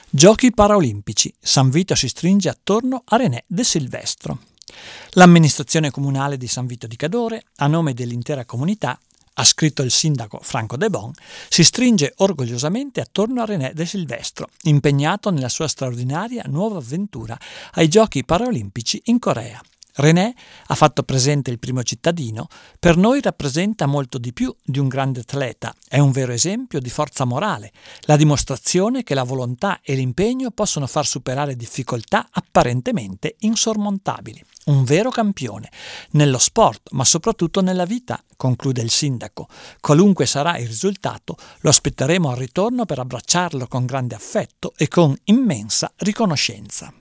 Giochi Paraolimpici. San Vito si stringe attorno a René De Silvestro. L'amministrazione comunale di San Vito di Cadore, a nome dell'intera comunità, ha scritto il sindaco Franco De Bon, si stringe orgogliosamente attorno a René De Silvestro, impegnato nella sua straordinaria nuova avventura ai Giochi Paraolimpici in Corea. René, ha fatto presente il primo cittadino, per noi rappresenta molto di più di un grande atleta, è un vero esempio di forza morale, la dimostrazione che la volontà e l'impegno possono far superare difficoltà apparentemente insormontabili. Un vero campione, nello sport ma soprattutto nella vita, conclude il sindaco. Qualunque sarà il risultato, lo aspetteremo al ritorno per abbracciarlo con grande affetto e con immensa riconoscenza.